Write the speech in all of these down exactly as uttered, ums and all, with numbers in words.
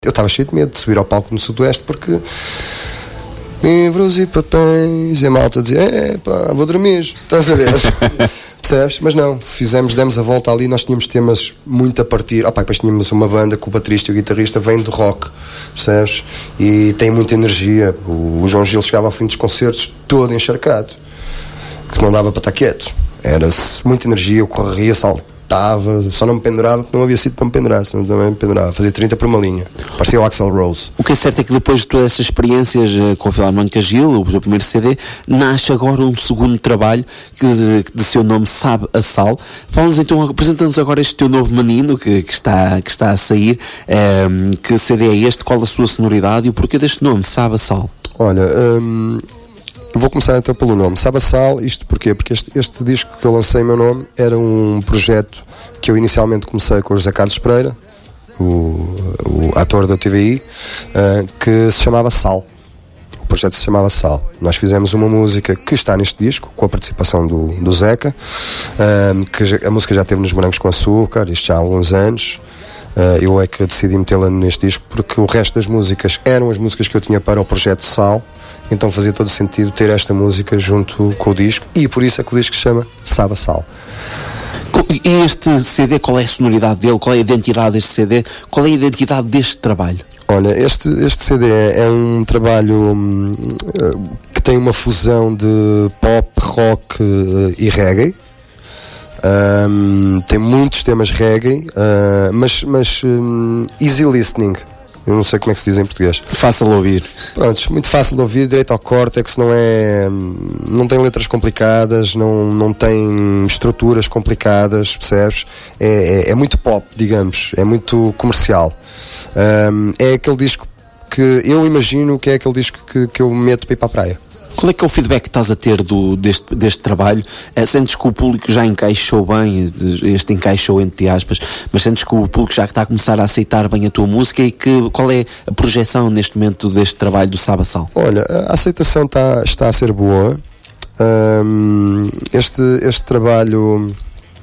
Eu estava cheio de medo de subir ao palco no Sudoeste porque livros e papéis e a malta dizia, é pá, vou dormir, estás a ver? Percebes? Mas não, fizemos, demos a volta ali, nós tínhamos temas muito a partir. Oh, pá, depois tínhamos uma banda que o baterista e o guitarrista vêm do rock, percebes? E tem muita energia. O, o João Gil chegava ao fim dos concertos todo encharcado, que não dava para estar quieto. Era muita energia, eu corria, saltava, só não me pendurava porque não havia sido para me pendurar, senão também me pendurava. Fazia trinta por uma linha, parecia o Axl Rose. O que é certo é que depois de todas essas experiências uh, com a Filarmónica Gil, o teu primeiro C D, nasce agora um segundo trabalho que de, de seu nome Sabe a Sal. Fala-nos então, apresenta-nos agora este teu novo menino que, que, está, que está a sair. Um, que C D é este? Qual a sua sonoridade e o porquê deste nome, Sabe a Sal? Olha, hum, vou começar então pelo nome Sabe a Sal. Isto porquê? Porque este, este disco que eu lancei, meu nome, era um projeto que eu inicialmente comecei com o José Carlos Pereira, o, o ator da T V I, uh, que se chamava Sal. O projeto se chamava Sal. Nós fizemos uma música que está neste disco, com a participação do, do Zeca, uh, que já, a música já esteve nos Morangos com Açúcar, isto já há alguns anos. Uh, eu é que decidi metê-la neste disco porque o resto das músicas eram as músicas que eu tinha para o projeto Sal, então fazia todo sentido ter esta música junto com o disco, e por isso é que o disco se chama Sabe a Sal. E este C D, qual é a sonoridade dele? Qual é a identidade deste C D? Qual é a identidade deste trabalho? Olha, este, este C D é, é um trabalho hum, que tem uma fusão de pop, rock uh, e reggae. Um, tem muitos temas reggae, uh, mas, mas um, easy listening. Eu não sei como é que se diz em português. Fácil de ouvir. Prontos, muito fácil de ouvir, direito ao córtex, não é, não tem letras complicadas, não, não tem estruturas complicadas, percebes? É, é, é muito pop, digamos, é muito comercial. Um, é aquele disco que eu imagino que é aquele disco que, que eu meto para ir para a praia. Qual é que é o feedback que estás a ter do, deste, deste trabalho? É, sentes que o público já encaixou bem, este encaixou entre aspas, mas sentes que o público já está a começar a aceitar bem a tua música, e que, qual é a projeção neste momento deste trabalho do Sabe a Sal? Olha, a aceitação está, está a ser boa. Um, este, este trabalho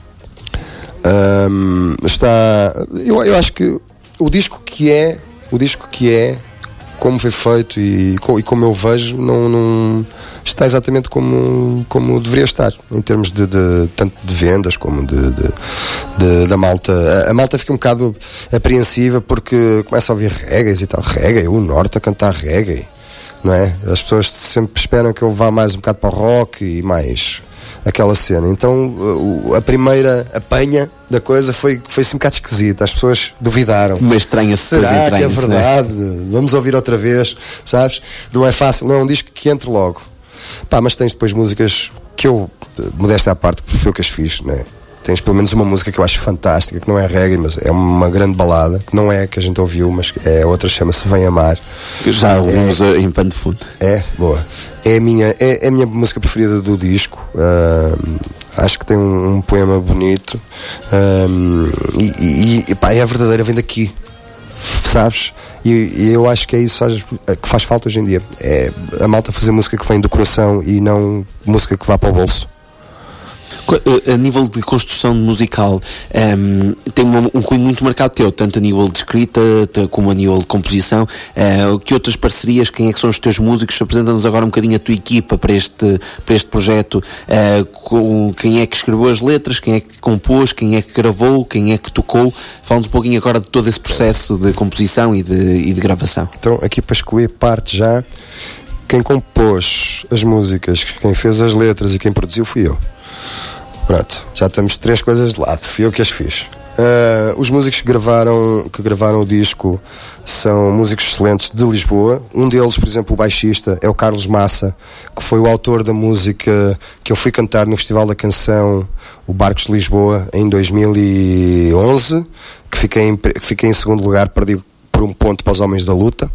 um, está... Eu, eu acho que o disco que é, o disco que é como foi feito e, e como eu vejo, não, não está exatamente como, como deveria estar, em termos de, de tanto de vendas como de, de, de da malta. A, a malta fica um bocado apreensiva porque começa a ouvir reggae e tal, reggae, o Norte a cantar reggae, não é? As pessoas sempre esperam que eu vá mais um bocado para o rock e mais aquela cena. Então a primeira apanha da coisa foi, foi assim um bocado esquisita. As pessoas duvidaram. Mas estranha-se. Será que é verdade? Né? Vamos ouvir outra vez, sabes? Não é fácil, não é um disco que entre logo. Pá, mas tens depois músicas que eu, modéstia à parte, que foi o que as fiz, né? Tens pelo menos uma música que eu acho fantástica, que não é reggae, mas é uma grande balada, que não é a que a gente ouviu, mas é outra, chama-se Vem Amar. Já ouvimos é, em pano de fundo. É, boa. É a minha, é, é a minha música preferida do disco. Uh, acho que tem um, um poema bonito. Um, e, e, e pá, é a verdadeira, vem daqui, sabes? E, e eu acho que é isso que faz falta hoje em dia. É a malta fazer música que vem do coração e não música que vá para o bolso. A nível de construção musical, um, tem um, um cunho muito marcado teu, tanto a nível de escrita como a nível de composição. Uh, que outras parcerias, quem é que são os teus músicos? Apresenta-nos agora um bocadinho a tua equipa para este, para este projeto. Uh, com, quem é que escreveu as letras, quem é que compôs, quem é que gravou, quem é que tocou? Fala-nos um pouquinho agora de todo esse processo de composição e de, e de gravação. Então, aqui para excluir parte já, quem compôs as músicas, quem fez as letras e quem produziu fui eu. Pronto, já estamos três coisas de lado, fui eu que as fiz. Uh, os músicos que gravaram, que gravaram o disco são músicos excelentes de Lisboa. Um deles, por exemplo, o baixista, é o Carlos Massa, que foi o autor da música que eu fui cantar no Festival da Canção, o Barcos de Lisboa, em dois mil e onze, que fiquei em, fiquei em segundo lugar, perdi por um ponto para os Homens da Luta.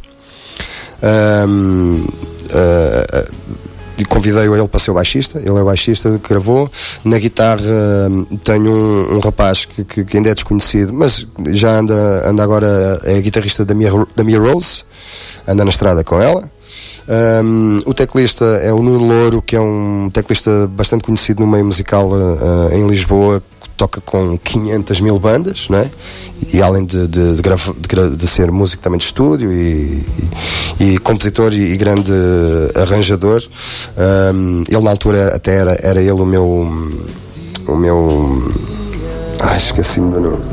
Um, uh, uh, E convidei-o a ele para ser o baixista. Ele é o baixista que gravou. Na guitarra tenho um, um rapaz que, que, que ainda é desconhecido, mas já anda, anda agora, é a guitarrista da Mia, da Mia Rose, anda na estrada com ela. Um, o teclista é o Nuno Louro, que é um teclista bastante conhecido no meio musical uh, em Lisboa, que toca com quinhentas mil bandas, não é? E além de, de, de, grava, de, de ser músico também de estúdio e, e, e compositor e, e grande arranjador, um, ele na altura até era, era ele o meu o meu ai, esqueci-me do nome.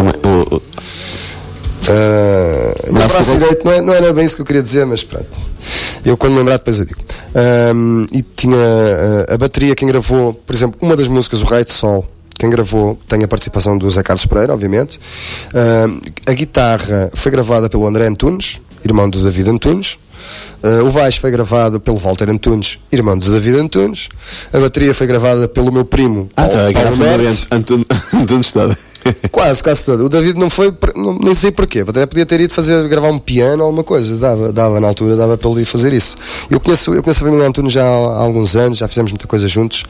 Uh, meu braço direito, não, é, não era bem isso que eu queria dizer, mas pronto, eu quando me lembrar depois eu digo. Um, e tinha uh, a bateria, quem gravou, por exemplo, uma das músicas, o Raio de Sol, quem gravou tem a participação do Zé Carlos Pereira, obviamente. Uh, a guitarra foi gravada pelo André Antunes, irmão do David Antunes. Uh, o baixo foi gravado pelo Walter Antunes, irmão do David Antunes. A bateria foi gravada pelo meu primo Ah, Paulo, tá, Paulo Mertes. Antunes, Antunes todo. Quase, quase todo. O David não foi, não, nem sei porquê, até podia ter ido fazer, gravar um piano ou alguma coisa, dava, dava na altura, dava para ele ir fazer isso. Eu conheço, eu conheço a família Antunes já há, há alguns anos, já fizemos muita coisa juntos,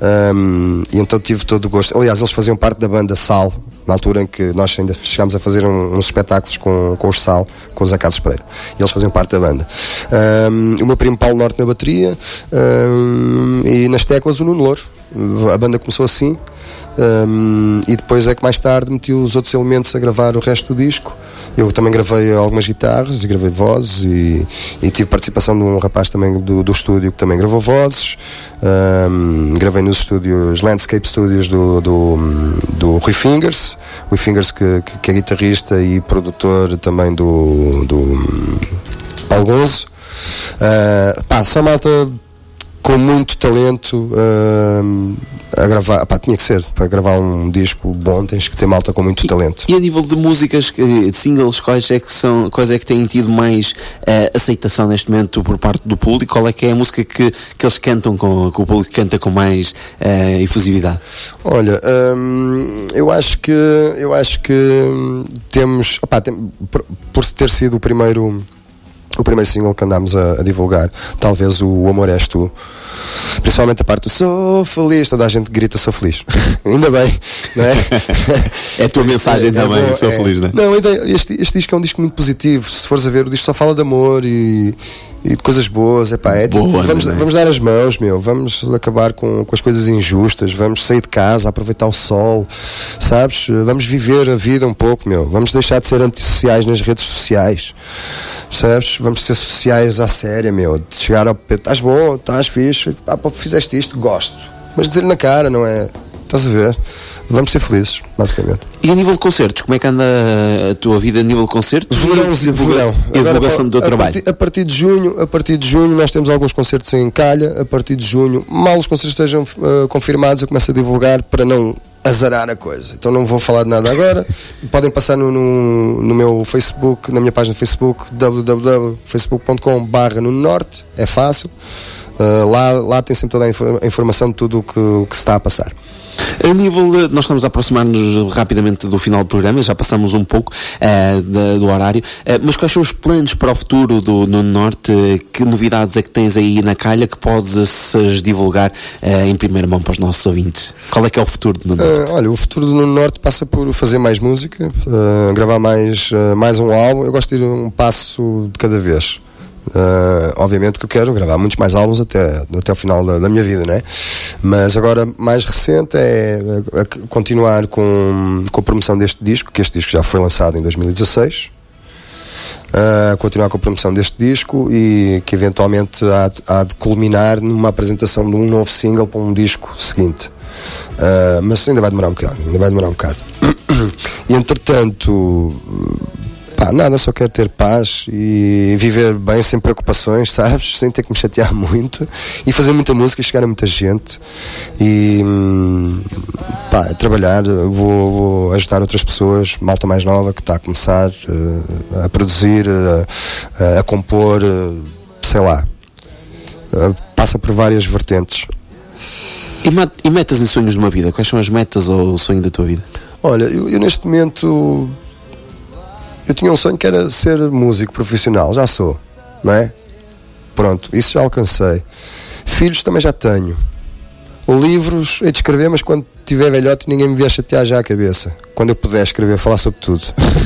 um, e então tive todo o gosto. Aliás, eles faziam parte da banda Sal, na altura em que nós ainda chegámos a fazer um, uns espetáculos com, com os Sal, com os Zé Carlos Pereira, e eles faziam parte da banda. Um, o meu primo Paulo Norte na bateria, um, e nas teclas o Nuno Louro. A banda começou assim. Um, e depois é que mais tarde meti os outros elementos a gravar o resto do disco. Eu também gravei algumas guitarras e gravei vozes e, e tive participação de um rapaz também do, do estúdio que também gravou vozes. Um, gravei nos estúdios Landscape Studios do, do, do Rui Fingers, Rui Fingers que, que, que é guitarrista e produtor também do, do Paulo Gonzo. Uh, pá, só malta com muito talento uh, a gravar. Pá, tinha que ser, para gravar um disco bom tens que ter malta com muito e, talento. E a nível de músicas, de singles, quais é que são, quais é que têm tido mais uh, aceitação neste momento por parte do público? Qual é que é a música que, que eles cantam, com, que o público canta com mais uh, efusividade? Olha, hum, eu acho que eu acho que temos, opá, tem, por, por ter sido o primeiro o primeiro single que andámos a, a divulgar, talvez o, o Amor És Tu, principalmente a parte do sou feliz, toda a gente grita sou feliz. Ainda bem, não é? É a tua mensagem é, também, é bom, sou é. feliz, não é? Não, este, este disco é um disco muito positivo. Se fores a ver, o disco só fala de amor e, e de coisas boas. Epá, é tipo, Boa, vamos, é? vamos dar as mãos, meu, vamos acabar com, com as coisas injustas, vamos sair de casa, aproveitar o sol, sabes? Vamos viver a vida um pouco, meu. Vamos deixar de ser antissociais nas redes sociais. Percebes? Vamos ser sociais à séria, meu. De chegar ao pé, estás bom, estás fixe, ah, pô, fizeste isto, gosto. Mas dizer na cara, não é? Estás a ver? Vamos ser felizes, basicamente. E a nível de concertos, como é que anda a tua vida a nível de concertos? Verão, e a divulgação, e a divulgação do teu trabalho? Partir, a partir de junho, a partir de junho nós temos alguns concertos em Calha. A partir de junho, mal os concertos estejam uh, confirmados, eu começo a divulgar para não azarar a coisa. Então não vou falar de nada agora. Podem passar no, no, no meu Facebook, na minha página de Facebook, w w w ponto facebook ponto com barra no norte. É fácil. Uh, lá, lá tem sempre toda a, infor- a informação de tudo o que, o que se está a passar. A nível de, nós estamos a aproximar-nos rapidamente do final do programa, já passamos um pouco uh, de, do horário, uh, mas quais são os planos para o futuro do no Norte? Que novidades é que tens aí na calha que podes divulgar uh, em primeira mão para os nossos ouvintes? Qual é que é o futuro do Nuno Norte? Uh, olha, o futuro do Nuno Norte passa por fazer mais música, uh, gravar mais, uh, mais um álbum. Eu gosto de ir um passo de cada vez. Uh, obviamente que eu quero gravar muitos mais álbuns até, até o final da, da minha vida, né? Mas agora mais recente é a, a continuar com, com a promoção deste disco, que este disco já foi lançado em dois mil e dezasseis. Uh, continuar com a promoção deste disco e que eventualmente há, há de culminar numa apresentação de um novo single para um disco seguinte. Uh, mas ainda vai demorar um bocado, ainda vai demorar um bocado. E entretanto, pá, nada, só quero ter paz e viver bem, sem preocupações, sabes? Sem ter que me chatear muito e fazer muita música e chegar a muita gente e pá, trabalhar. Vou, vou ajudar outras pessoas, malta mais nova que está a começar uh, a produzir, uh, a compor, uh, sei lá, uh, passa por várias vertentes. E, mat- e metas e sonhos de uma vida? Quais são as metas ou o sonho da tua vida? Olha, eu, eu neste momento eu tinha um sonho que era ser músico profissional, já sou, não é? Pronto, isso já alcancei. Filhos também já tenho. Livros hei de escrever, mas quando tiver velhote ninguém me vier chatear já a cabeça. Quando eu puder escrever, falar sobre tudo.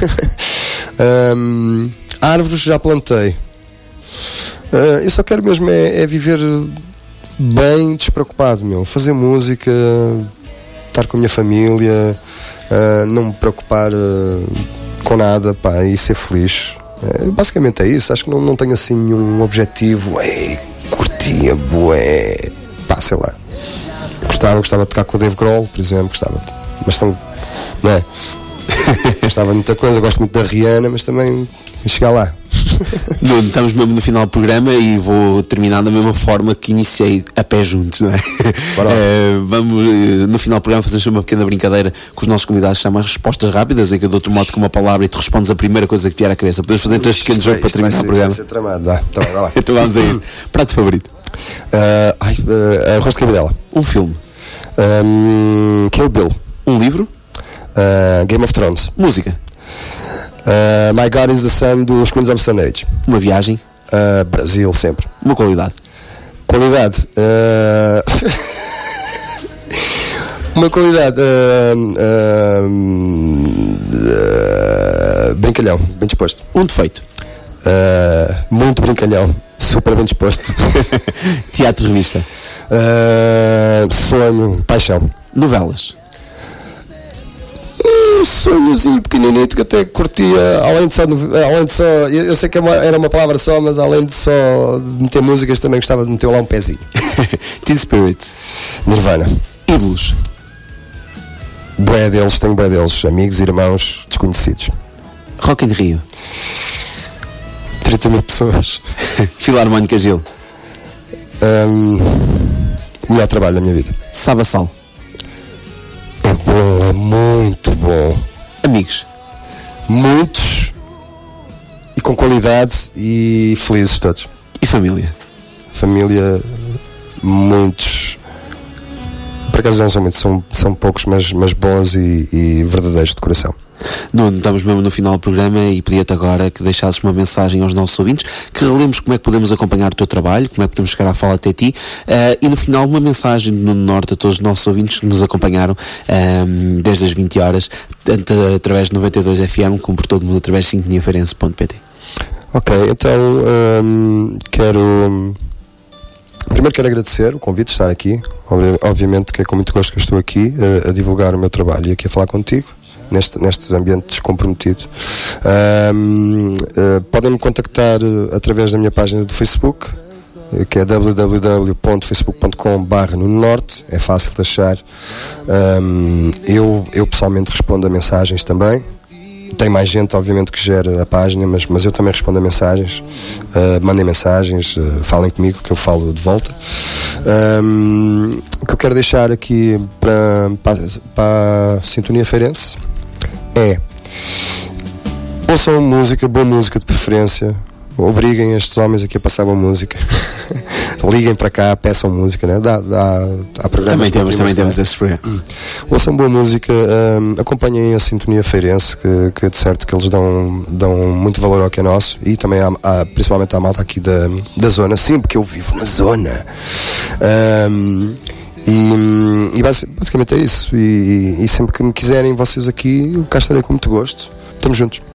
um, árvores já plantei. Uh, eu só quero mesmo é, é viver bem despreocupado, meu. Fazer música, estar com a minha família, uh, não me preocupar uh, com nada, pá, e ser feliz. Uh, basicamente é isso. Acho que não, não tenho assim nenhum objetivo. Ei, curtia, bué, pá, sei lá. Gostava, gostava de tocar com o Dave Grohl, por exemplo, gostava de, mas tão, não é? Gostava de muita coisa, gosto muito da Rihanna, mas também chegar lá. Não, estamos mesmo no final do programa e vou terminar da mesma forma que iniciei, a pé juntos, não é? é vamos, no final do programa, fazer uma pequena brincadeira que os nossos convidados chamam respostas rápidas, em que eu dou-te um mote com uma palavra e tu respondes a primeira coisa que vier à cabeça. Podemos fazer então este pequeno jogo para terminar o programa? Vai ser tramado, dá. Então, vai lá. Então vamos a isto. Prato favorito? Uh, ai, uh, arroz de cabidela. Um filme? Um, Kill Bill. Um livro? Uh, Game of Thrones. Música? Uh, My God is the Sun dos Queens of Stone Age. Uma viagem? Uh, Brasil, sempre. Uma qualidade? Qualidade? Uh... Uma qualidade. Uh, uh, uh, brincalhão, bem disposto. Um defeito? Uh, muito brincalhão, super bem disposto. Teatro, revista? Uh, sonho, paixão. Novelas? Um sonhozinho pequeninito que até curtia, além de só, além de só eu, eu sei que era uma palavra só, mas além de só meter músicas também gostava de meter lá um pezinho. Teen Spirit? Nirvana. Ídolos? Bué deles, tenho bué deles, amigos, irmãos, desconhecidos. Rock in Rio? trinta mil pessoas. Filarmónica Gil? Um, o melhor trabalho da minha vida. Sabassal? É bom, é muito bom. Amigos? Muitos e com qualidade e felizes todos. E família? Família, muitos. Por acaso não são muitos, são, são poucos, mas, mas bons e, e verdadeiros de coração. Nuno, estamos mesmo no final do programa e pedia-te agora que deixasses uma mensagem aos nossos ouvintes, que relemos como é que podemos acompanhar o teu trabalho, como é que podemos chegar à fala até ti, uh, e no final uma mensagem do Nuno Norte a todos os nossos ouvintes que nos acompanharam um, desde as vinte horas, tanto através de noventa e dois F M como por todo mundo através de sintonia feirense ponto p t. Ok, então um, quero primeiro quero agradecer o convite de estar aqui. Obviamente que é com muito gosto que eu estou aqui a, a divulgar o meu trabalho e aqui a falar contigo Neste, neste ambiente descomprometido. Um, uh, podem-me contactar uh, através da minha página do Facebook, uh, que é w w w ponto facebook ponto com barra Nuno Norte. É fácil de achar. Um, eu, eu pessoalmente respondo a mensagens também. Tem mais gente, obviamente, que gera a página, mas, mas eu também respondo a mensagens. Uh, mandem mensagens, uh, falem comigo que eu falo de volta. Um, o que eu quero deixar aqui para, para, para a Sintonia Feirense é: ouçam música, boa música de preferência, obriguem estes homens aqui a passar boa música. Liguem para cá, peçam música, né? dá, dá, há programas. Também temos, também temos esse programa. Ouçam boa música, um, acompanhem a Sintonia Feirense, que, que de certo que eles dão, dão muito valor ao que é nosso, e também há, há, principalmente à malta aqui da, da zona, sim, porque eu vivo na zona. Um, E, e basicamente é isso. E, e sempre que me quiserem vocês aqui, eu cá estarei com muito gosto. Estamos juntos.